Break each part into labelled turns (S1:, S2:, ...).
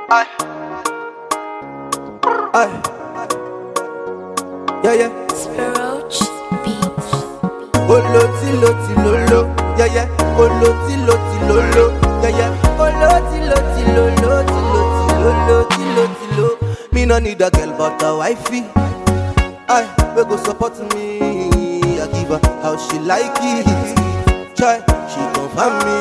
S1: Aye. Aye. Yeah, yeah.
S2: Spiroach Beats.
S1: Oloti loti lolo. Yeah, yeah. Oloti loti lolo. Yeah, yeah. Oloti loti lolo. Loti loti lo. Me no need a girl but a wifey. Aye, we go support me. I give her how she like it. Try, she confirm me.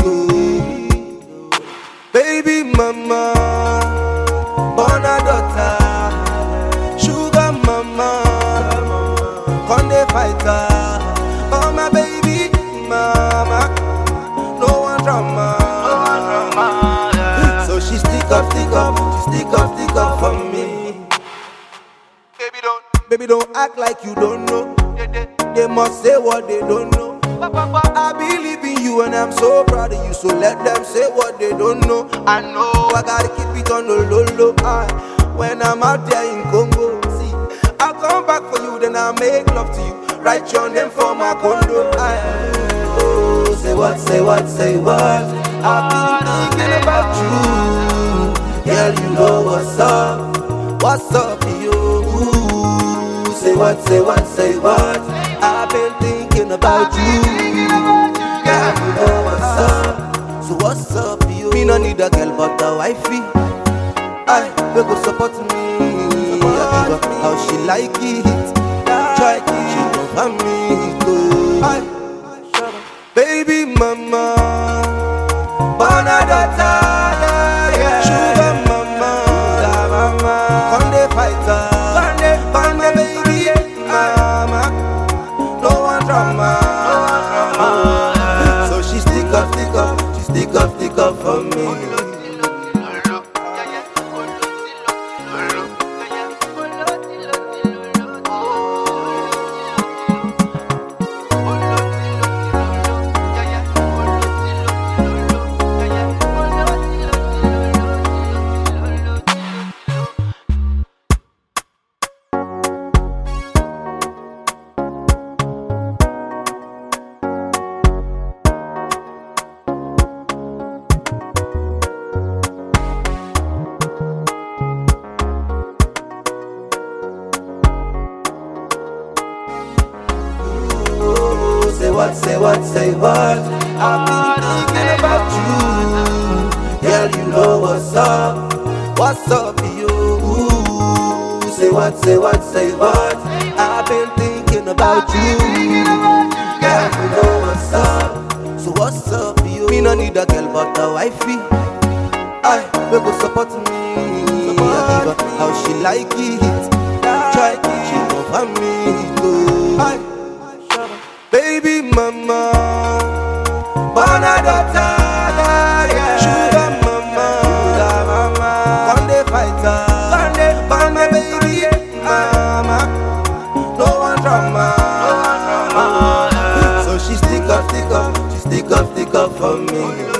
S1: Baby mama, born a daughter. Sugar mama, Conde fighter. Oh my baby mama, no one drama. So she stick up for me. Baby don't act like you don't know. They must say what they don't know. I believe in you and I'm so proud of you. So let them say what they don't know. I know I gotta keep it on the low low. When I'm out there in Congo, see, I'll come back for you, then I'll make love to you. Write your name for my condo. Oh, say what? I've been thinking about you. Girl, you know what's up. What's up, yo? Say what? I've been thinking about you. Girl, you know what's up. So what's up, yo? Me no need a girl but a wifey. Aye, we go support me. I give her how she like it. Try, she confirm me. Aye, baby mama, born a daughter. Sugar mama, Conde fighter. Conde baby mama, no one drama. So she stick up for me. Say what? I've been thinking about you. Girl, you know what's up. What's up, yo? Say what? I've been thinking about you. Girl, you know what's up. So what's up, yo? Me no need a girl but a wifey. Aye, we go support me. I give her how she like it. Try, she confirm me. Aye, baby mama, born a daughter. Sugar mama, Conde fighter. Conde baby mama, no one drama. So she stick up for me.